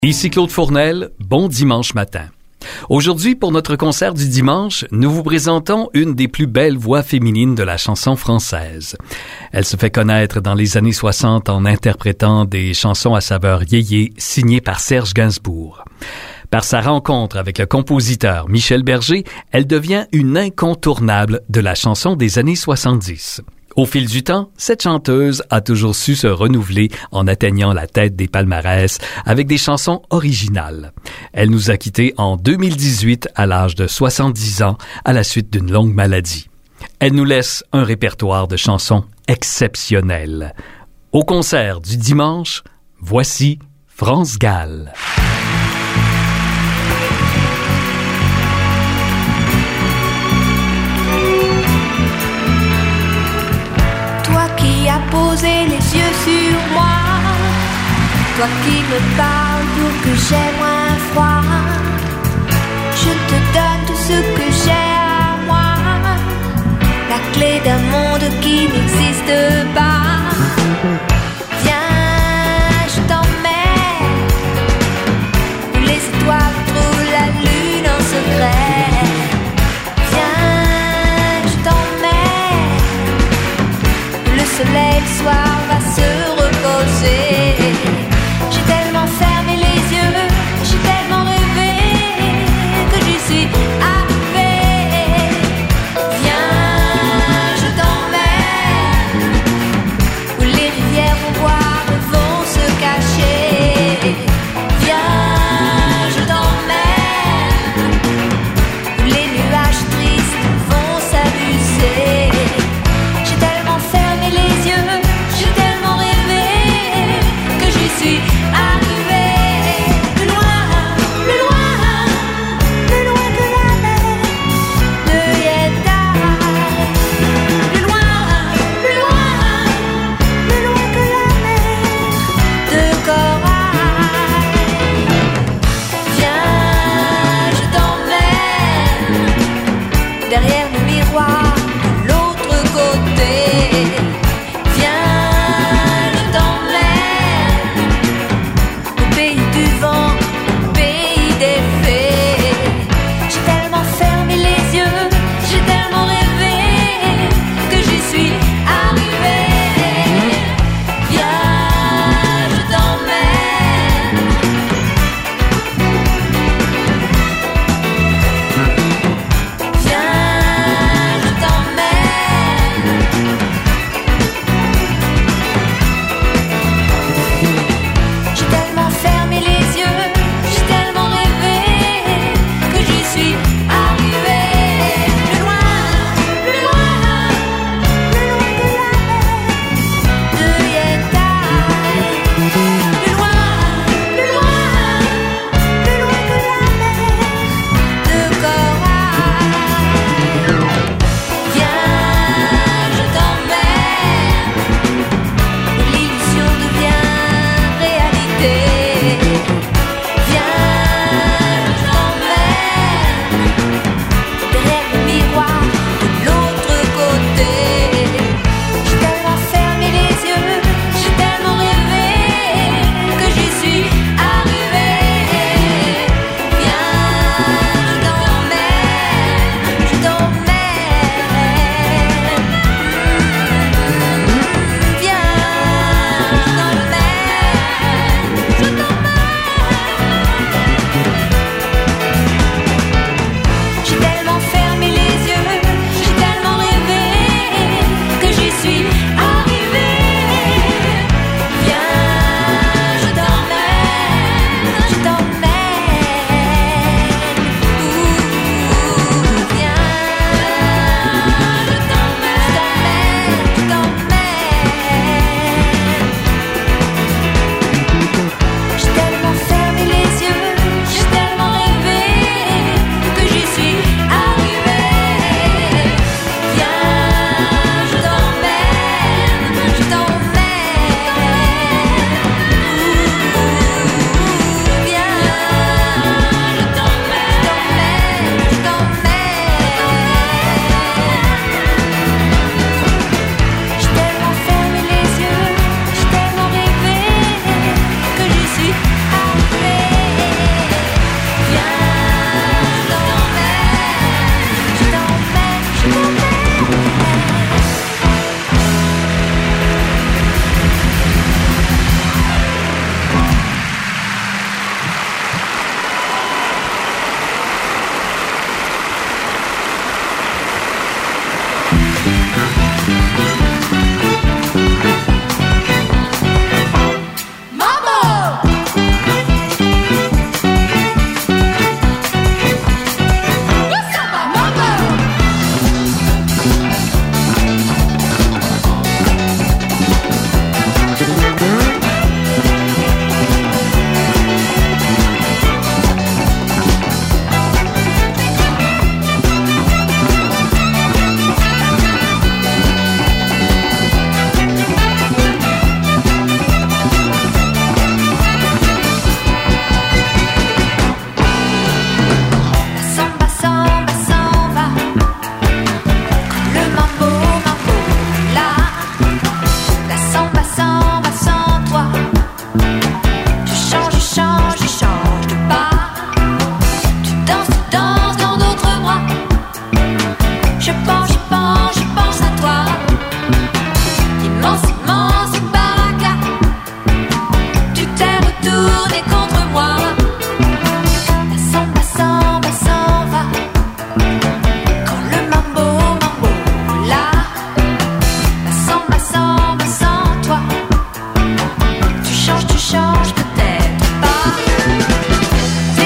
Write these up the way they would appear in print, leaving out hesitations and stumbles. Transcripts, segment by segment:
Ici Claude Fournel, bon dimanche matin. Aujourd'hui, pour notre concert du dimanche, nous vous présentons une des plus belles voix féminines de la chanson française. Elle se fait connaître dans les années 60 en interprétant des chansons à saveur yéyé signées par Serge Gainsbourg. Par sa rencontre avec le compositeur Michel Berger, elle devient une incontournable de la chanson des années 70. Au fil du temps, cette chanteuse a toujours su se renouveler en atteignant la tête des palmarès avec des chansons originales. Elle nous a quittés en 2018 à l'âge de 70 ans à la suite d'une longue maladie. Elle nous laisse un répertoire de chansons exceptionnelles. Au concert du dimanche, voici France Gall. Poser les yeux sur moi, toi qui me parles pour que j'aie moins froid. Je te donne tout ce que j'ai à moi, la clé d'un monde qui n'existe pas. Viens, je t'emmène où les étoiles trouvent la lune en secret. Viens, je t'emmène le soleil le soir va se reposer. J'ai tellement fermé les yeux, j'ai tellement rêvé que j'y suis arrivée. Viens, je t'emmène où les rivières vont boire et vont se cacher. Viens, je t'emmène où les nuages tristes vont s'amuser. J'ai tellement fermé les yeux, j'ai tellement rêvé que j'y suis arrivée. Plus loin, plus loin, plus loin que la mer de Yétare. Plus loin, plus loin, plus loin que la mer de Corail. Viens, je t'emmène derrière nos miroirs de l'autre côté. J'ai tellement fermé les yeux,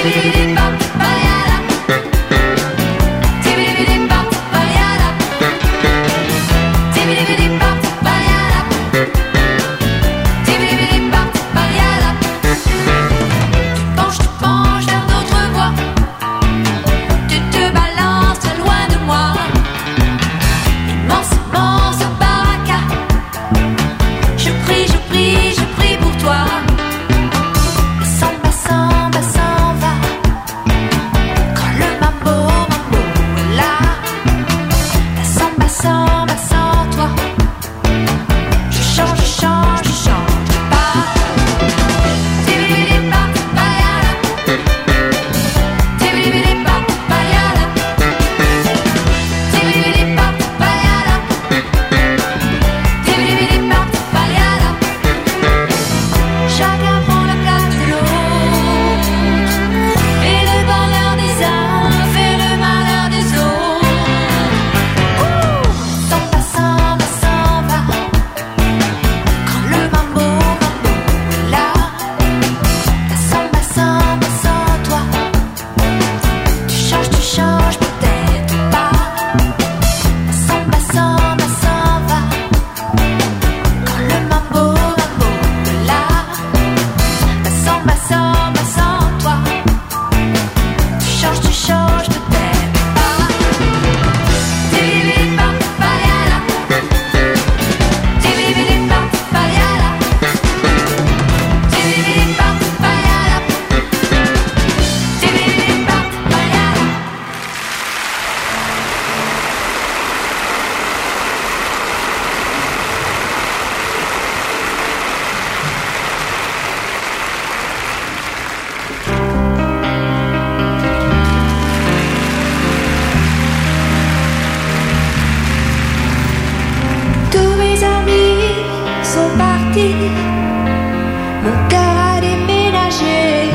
Mon cœur a déménagé.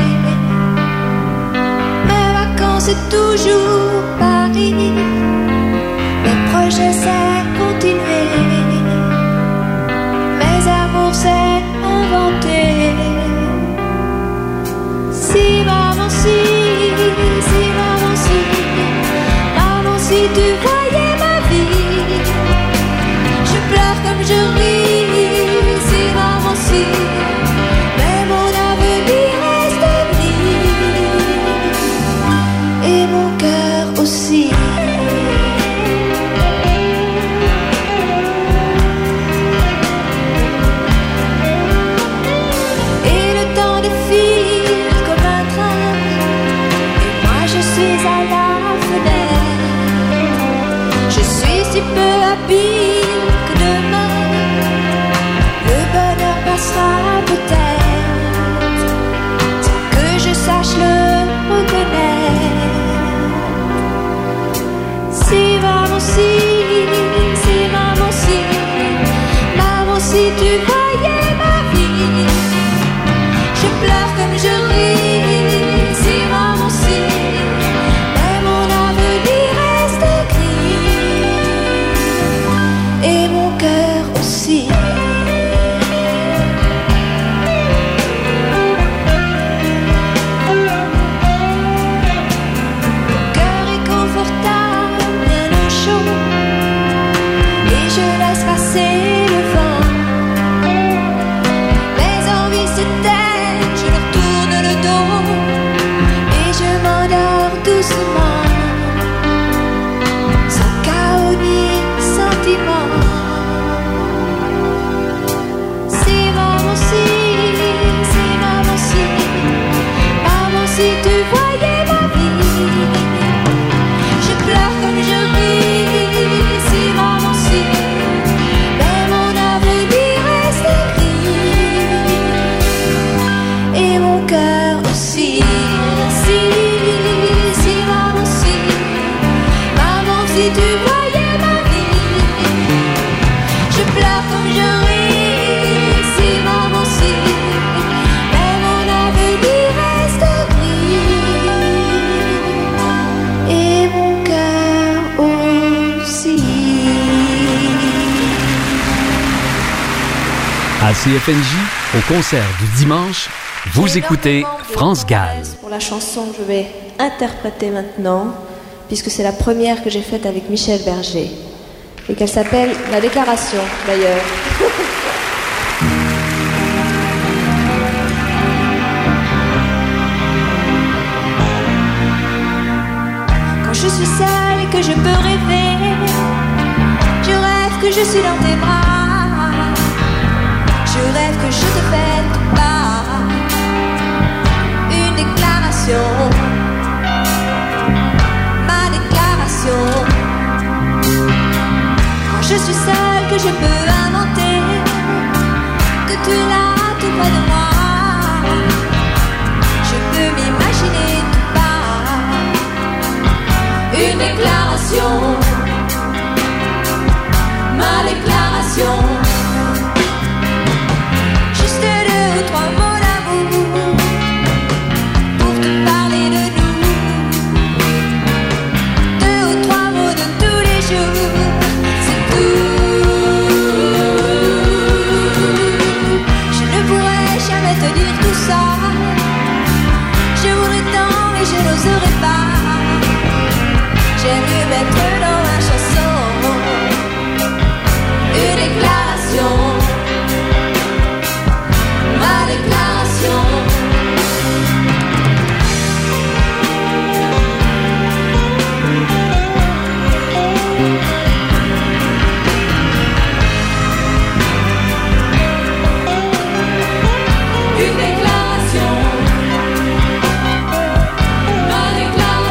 Mes vacances c'est toujours Paris. Mes projets c'est continuer. Mes amours c'est inventer. Si maman si tu voyais ma vie, je pleure comme je ris. Si maman si, mais mon avenir reste gris et mon cœur aussi. Et le temps défile comme un train, et moi je suis à la fenêtre. Je suis si peu habile que demain le bonheur passera peut-être, sans que je sache le reconnaître. Si maman si tu voyais ma vie, je pleure comme je ris. Si maman si, mais mon avenir reste gris et mon cœur aussi. Mon cœur est confortable, bien au chaud, et je laisse passer le vent. Mes envies s'éteignent, je leur tourne le dos et je m'endors doucement, sans chaos ni sentiment. Si maman si tu voyais ma vie, je pleure comme je ris. Si maman si, mais mon avenir reste gris et mon cœur aussi. Si maman si tu voyais ma vie, je pleure comme je ris. Si maman si, mais mon avenir reste gris et mon cœur aussi. À CFNJ, au concert du dimanche, Vous écoutez France Gall. Pour la chanson que je vais interpréter maintenant, puisque c'est la première que j'ai faite avec Michel Berger, et qu'elle s'appelle La Déclaration, d'ailleurs. Quand je suis seule et que je peux rêver, je rêve que je suis dans tes bras, je rêve que je te fais tout part, une déclaration, ma déclaration. Quand je suis seule que je peux inventer, que tu es là tout près de moi, je peux m'imaginer tout part, une déclaration, ma déclaration. Juste 2 ou 3 mots d'amour pour te parler de nous, 2 ou 3 mots de tous les jours, c'est tout. Je ne pourrais jamais te dire tout ça, je voudrais tant mais je n'oserais pas. J'aime mieux mettre dans ma chanson une déclaration, ma déclaration. Une déclaration, ma déclaration.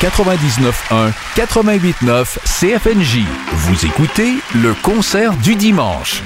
99.1, 88.9 CFNJ. Vous écoutez le concert du dimanche.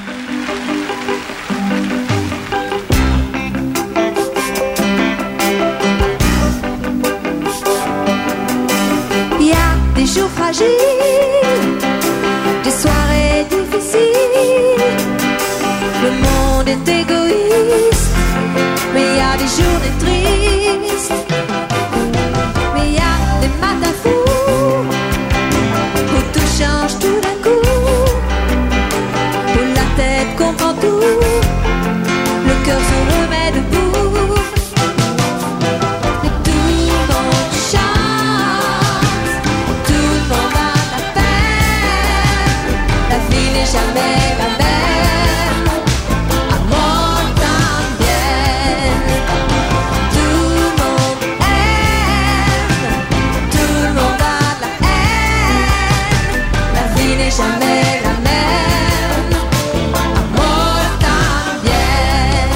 Il y a des jours fragiles, des soirées difficiles. Le monde est égoïste, mais il y a des journées tristes. Mais il y a des matins fous où tout change tout d'un coup, où la tête comprend tout, le cœur se remet debout. Et tout le monde chante, tout le monde a la peine. La vie n'est jamais la même. Jamais la même, amor también.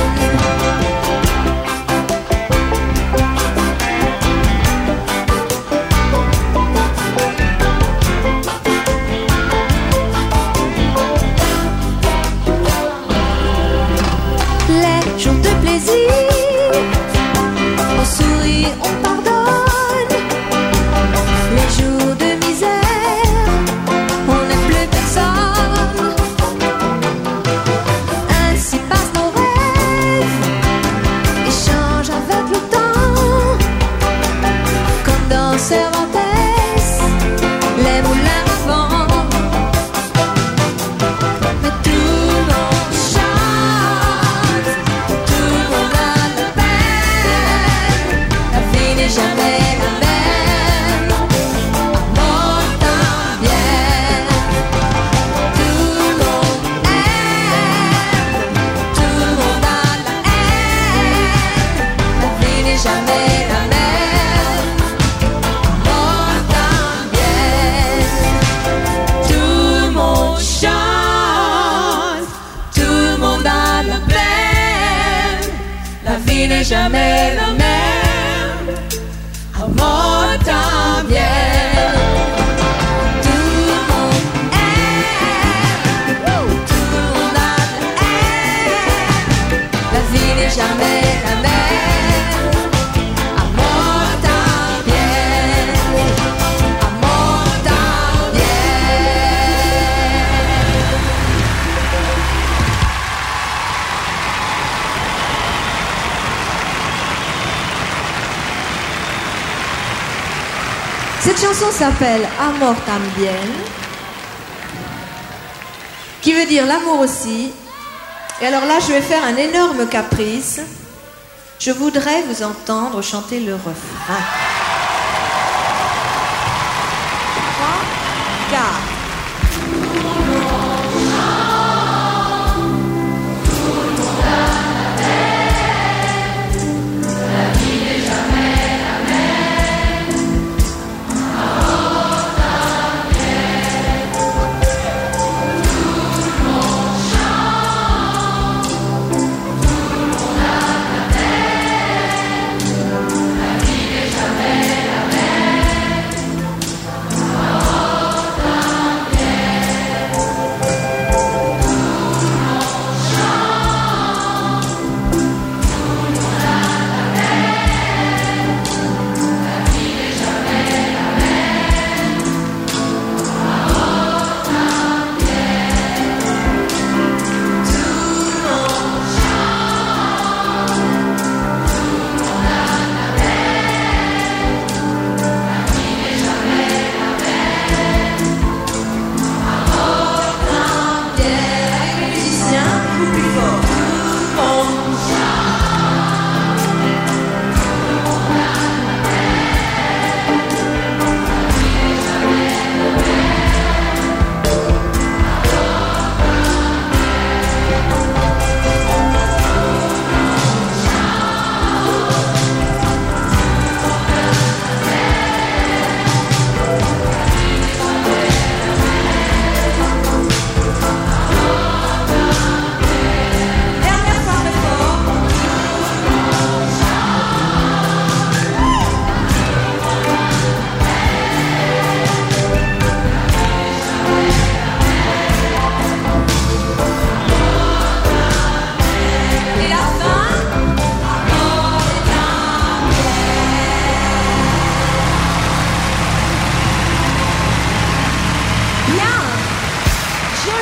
Les jours de plaisir, on sourit, on pardonne. Les jours de misère, on n'aime plus personne. Ainsi passent nos rêves et changent avec le temps. Comme dans Cervantes, les moulins à vent. Mais tout le monde chante, tout le monde a la peine. La vie n'est jamais la même. Amor también. Tout le monde aime, tout le monde a la haine. La vie n'est jamais la même. Amor también. Tout le monde chante, tout le monde a la peine. La vie n'est jamais la même. Amor también. Tout le monde aime, tout le monde a la haine. La vie n'est jamais la même. Amor también, amor también. Cette chanson s'appelle Amor también, qui veut dire l'amour aussi. Et alors là, je vais faire un énorme caprice. Je voudrais vous entendre chanter le refrain. 3, 4. Jamais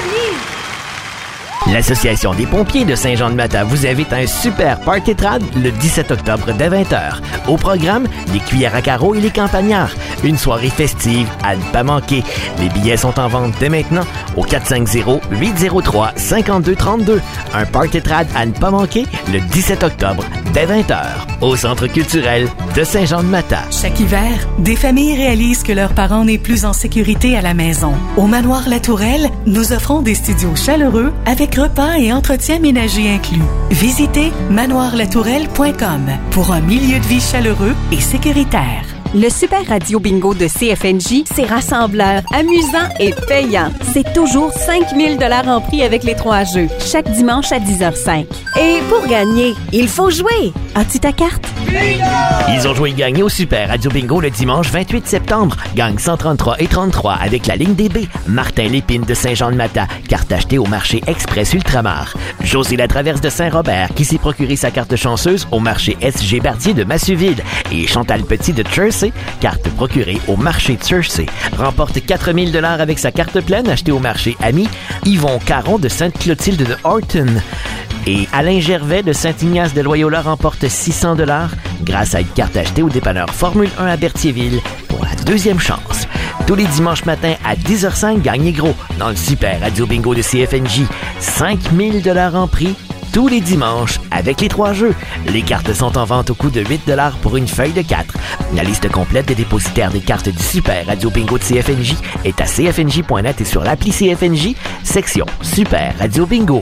L'Association des pompiers de Saint-Jean-de-Mata vous invite à un super party trad le 17 octobre dès 20h. Au programme, les cuillères à carreaux et les campagnards. Une soirée festive à ne pas manquer. Les billets sont en vente dès maintenant au 450-803-5232. Un party trad à ne pas manquer le 17 octobre dès 20h au Centre culturel de Saint-Jean-de-Mata. Chaque hiver, des familles réalisent que leurs parents n'est plus en sécurité à la maison. Au Manoir La Tourelle, nous offrons des studios chaleureux avec repas et entretien ménager inclus. Visitez manoirlatourelle.com pour un milieu de vie chaleureux et sécuritaire. Le Super Radio Bingo de CFNJ, c'est rassembleur, amusant et payant. C'est toujours 5 000 $ en prix avec les 3 jeux, chaque dimanche à 10h05. Et pour gagner, il faut jouer. As-tu ta carte? Bingo! Ils ont joué et gagné au Super Radio Bingo le dimanche 28 septembre. Gang 133 et 33 avec la ligne DB. Martin Lépine de Saint-Jean-de-Mata, carte achetée au marché Express Ultramar. José Latraverse de Saint-Robert, qui s'est procuré sa carte chanceuse au marché SG Bardier de Massuville. Et Chantal Petit de Chersey, carte procurée au marché Chersey, remporte 4 000 $ avec sa carte pleine achetée au marché Ami. Yvon Caron de Sainte-Clotilde de Horton. Et Alain Gervais de Saint-Ignace de Loyola remporte 600 $ grâce à une carte achetée au dépanneur Formule 1 à Berthierville pour la deuxième chance. Tous les dimanches matins à 10h05, gagnez gros dans le Super Radio Bingo de CFNJ. 5 000 $ en prix tous les dimanches avec les 3 jeux. Les cartes sont en vente au coût de 8 $ pour une feuille de 4. La liste complète des dépositaires des cartes du Super Radio Bingo de CFNJ est à cfnj.net et sur l'appli CFNJ, section Super Radio Bingo.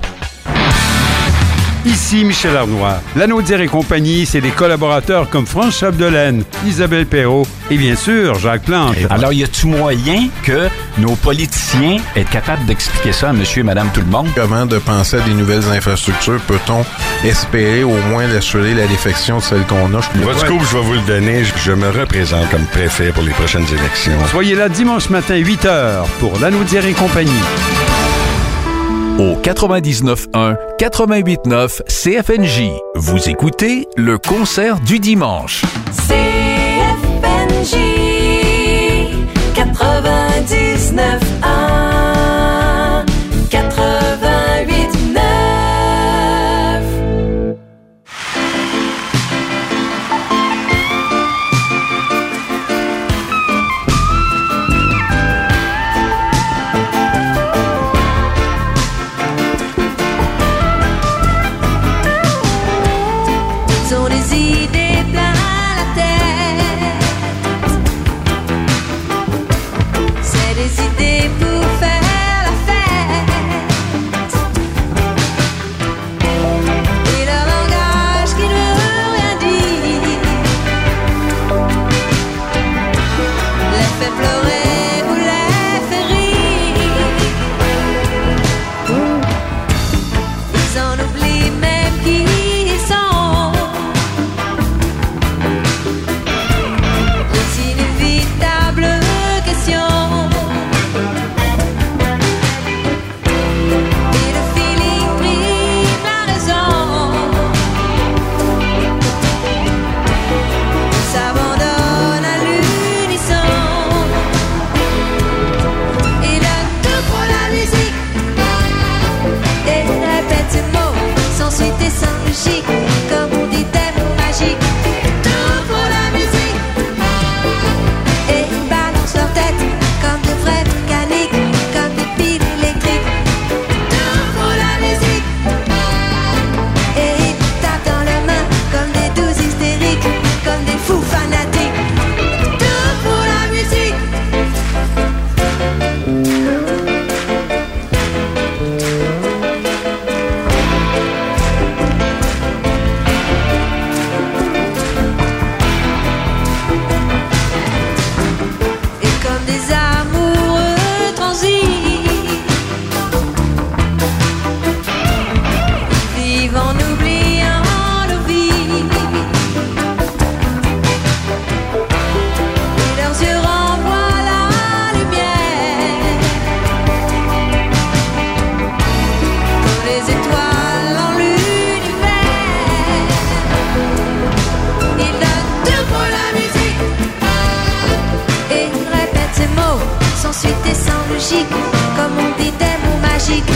Ici Michel Arnois. Lanaudière et compagnie, c'est des collaborateurs comme France Chapdelaine, Isabelle Perrault et bien sûr Jacques Plante. Alors, y a-tu moyen que nos politiciens aient capables d'expliquer ça à monsieur et madame tout le monde? Avant de penser à des nouvelles infrastructures, peut-on espérer au moins assurer la défection de celle qu'on a? Votre coup, je vais vous le donner. Je me représente comme préfet pour les prochaines élections. Soyez là dimanche matin 8h pour Lanaudière et compagnie. Au 99.1, 88.9 CFNJ, vous écoutez le concert du dimanche. CFNJ 99.1 88.9. Sans suite et sans logique, comme on dit des mots magiques.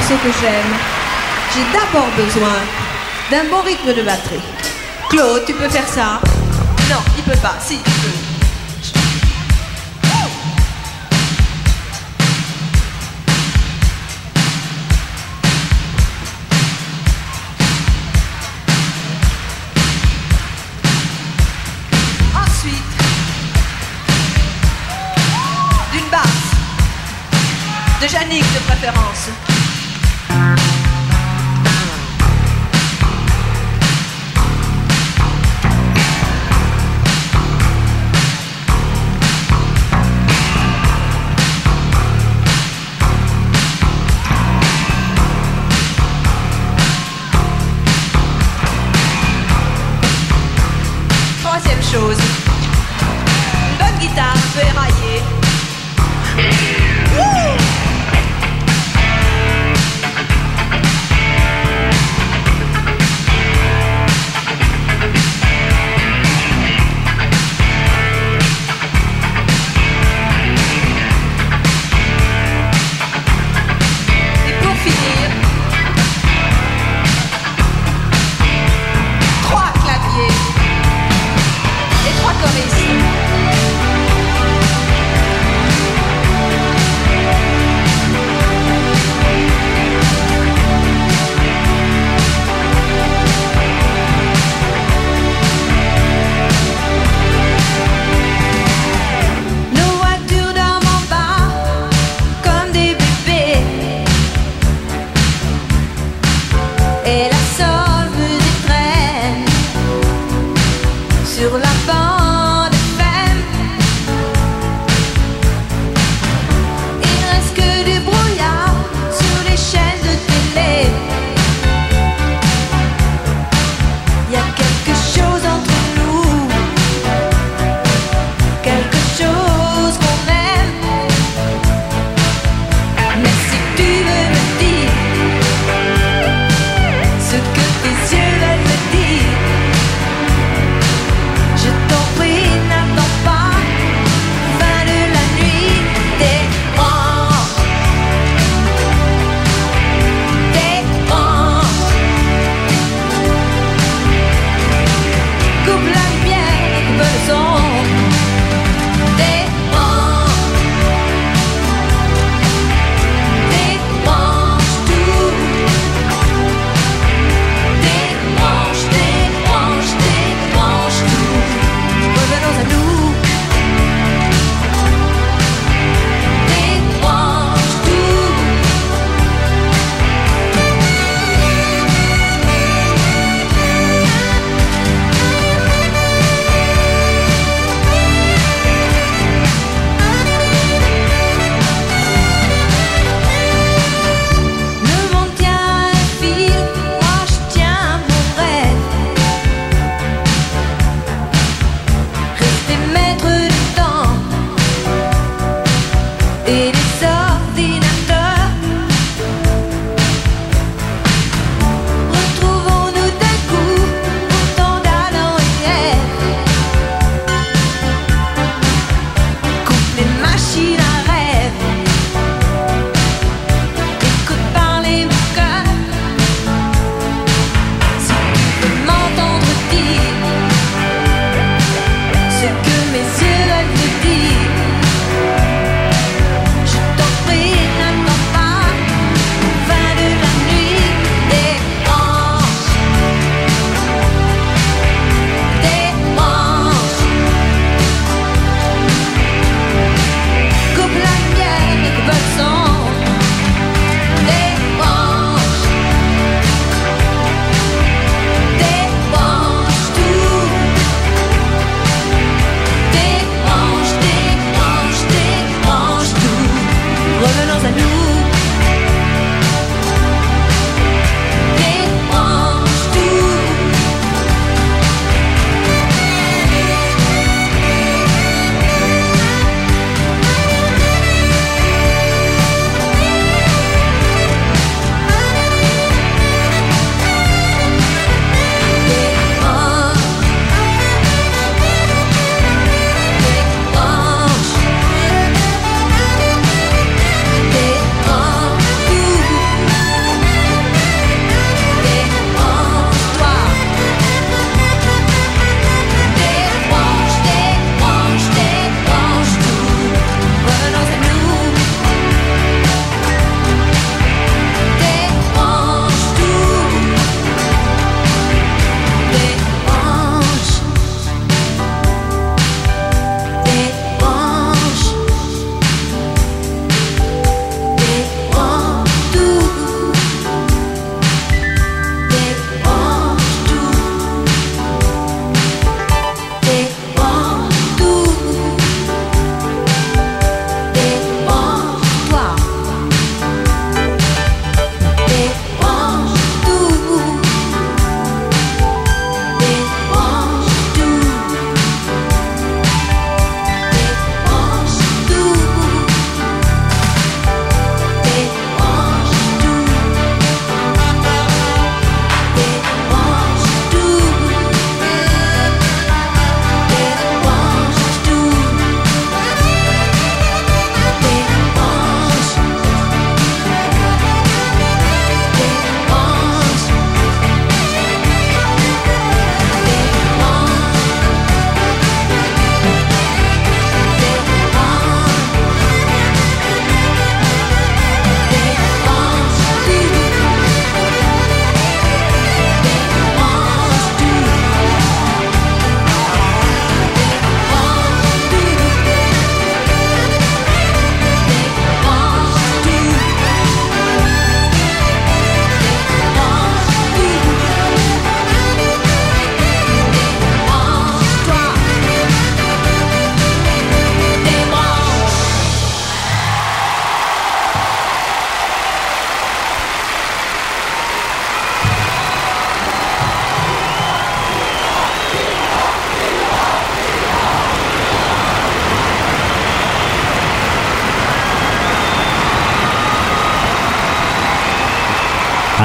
morceau que j'aime, j'ai d'abord besoin d'un bon rythme de batterie. Claude, tu peux faire ça? Non, il peut pas. Si, tu peux. De Jannick de préférence. Troisième chose, une bonne guitare un peu éraillée.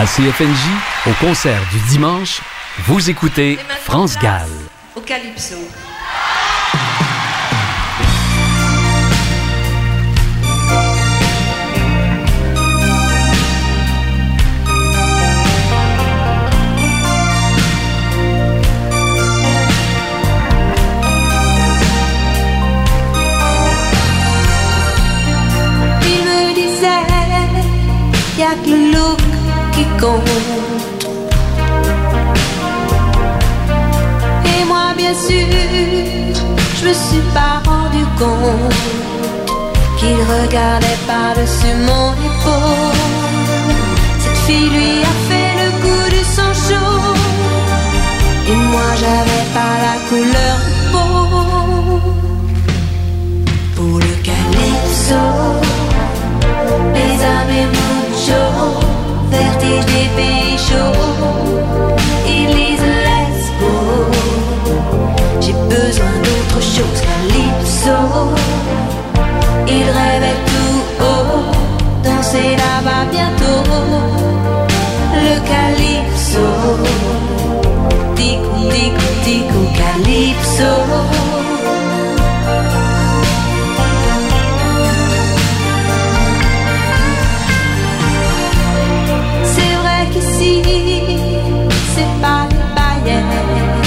À CFNJ, au concert du dimanche, vous écoutez France Gall. Au Calypso. Y'a que le look qui compte. Et moi bien sûr, je me suis pas rendu compte qu'il regardait par-dessus mon épaule. Cette fille lui a fait le goût du sang chaud. Et moi j'avais pas la couleur de peau. Pour le calypso, mes amis mucho, vertige des pays chauds, ils lisent Let's Go. J'ai besoin d'autre chose, calypso. Ils rêvaient tout haut, danser là-bas bientôt. Le calypso, tico, tico, tico, calypso. C'est pas des paillettes,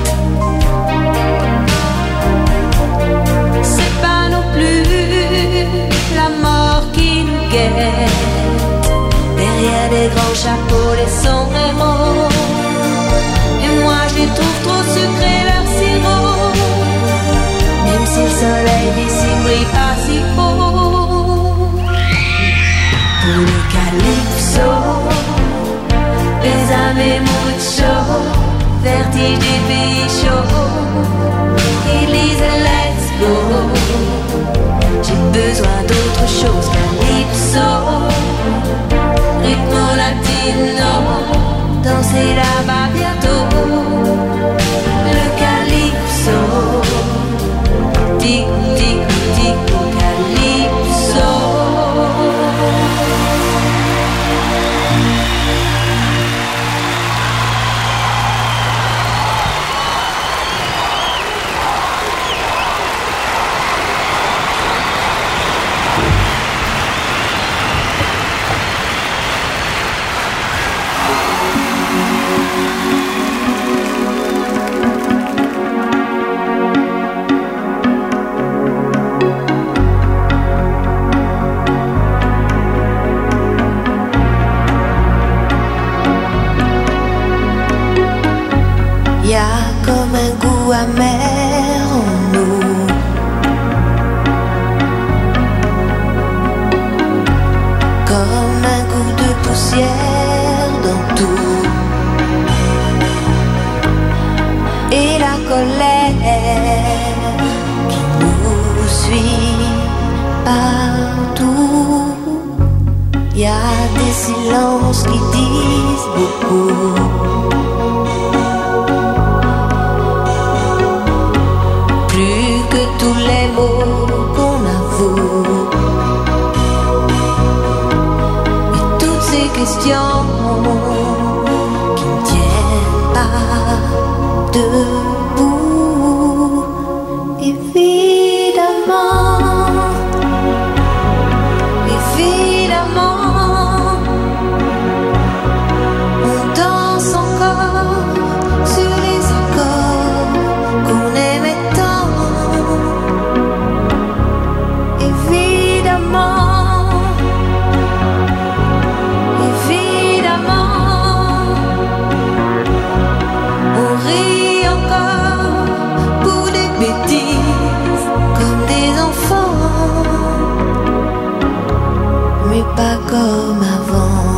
c'est pas non plus la mort qui nous guette. Derrière des grands chapeaux, les sombres mots. Et moi je les trouve trop sucrés, leur sirop. Même si le soleil d'ici brille pas si haut. Pour le calypso, les amis mucho, vertige des pays chauds, ils lisent Let's Go. J'ai besoin d'autre chose, calypso, rythme latino, danser là-bas bientôt. Le calypso, tico, tico, tico, calypso. Comme un goût amer en nous, comme un goût de poussière dans tout, et la colère qui nous suit partout. Y a des silences qui disent beaucoup. Tous les mots qu'on avoue et toutes ces questions qui ne tiennent pas debout. Évidemment, évidemment, on danse encore sur les accords qu'on aimait tant. Pas comme avant.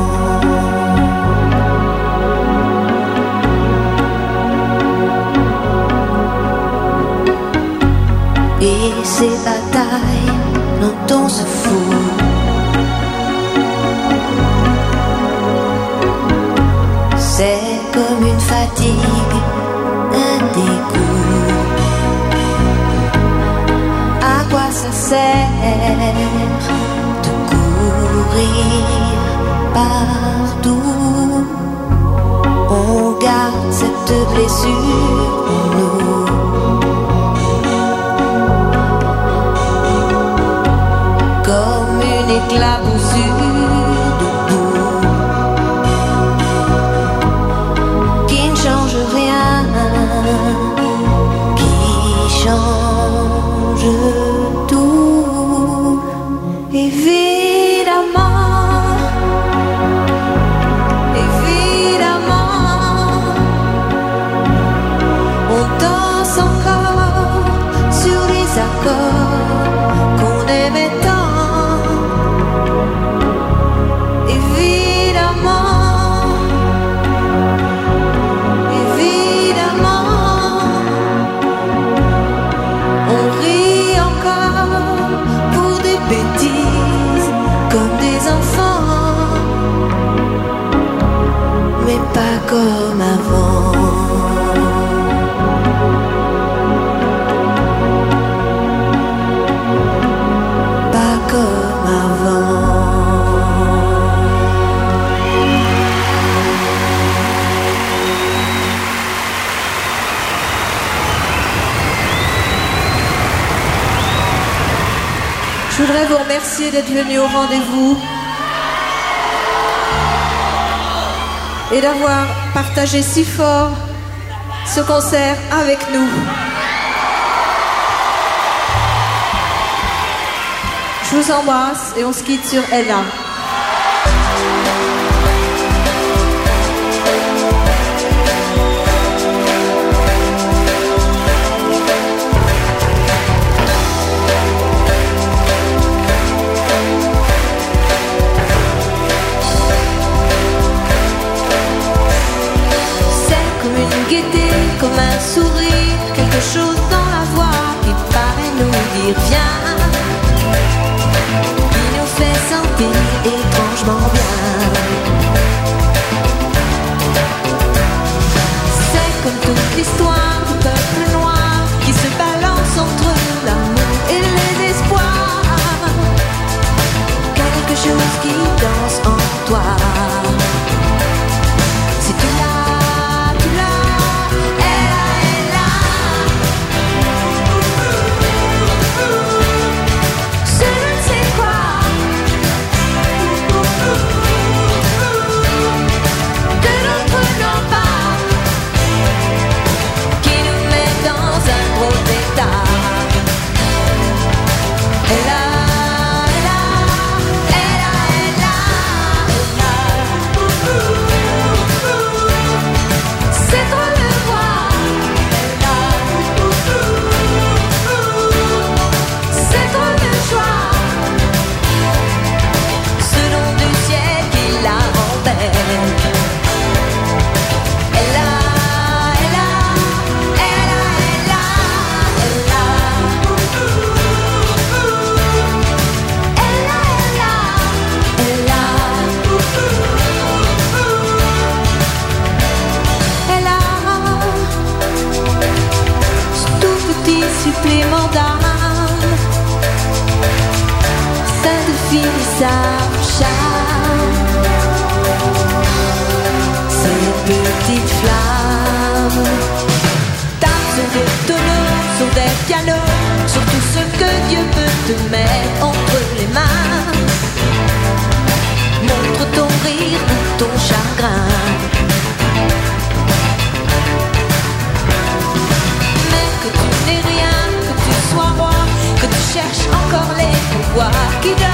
Et ces batailles dont on se fout, c'est comme une fatigue, un dégoût. À quoi ça sert de courir partout? de blessures en nous. Comme une éclaboussure de boue qui ne change rien, qui change tout. Évidemment, on danse encore sur les accords qu'on aimait tant. Évidemment, on rit encore pour des bêtises comme des enfants, mais pas comme avant. Je voudrais vous remercier d'être venus au rendez-vous et d'avoir partagé si fort ce concert avec nous. Je vous embrasse et on se quitte sur Ella. Comme un sourire, quelque chose dans la voix qui paraît nous dire viens, qui nous fait sentir étrangement bien. C'est comme toute l'histoire du peuple noir qui se balance entre l'amour et les espoirs. Quelque chose qui danse en toi. Si tu l'as, supplément d'âme, ça définit sa charme. Ces petites flammes tapent sur des tonneaux, sur des pianos, sur tout ce que Dieu peut te mettre entre les mains. Montre ton rire ou ton chagrin. Que tu n'es rien, que tu sois roi, que tu cherches encore les pouvoirs qui donnent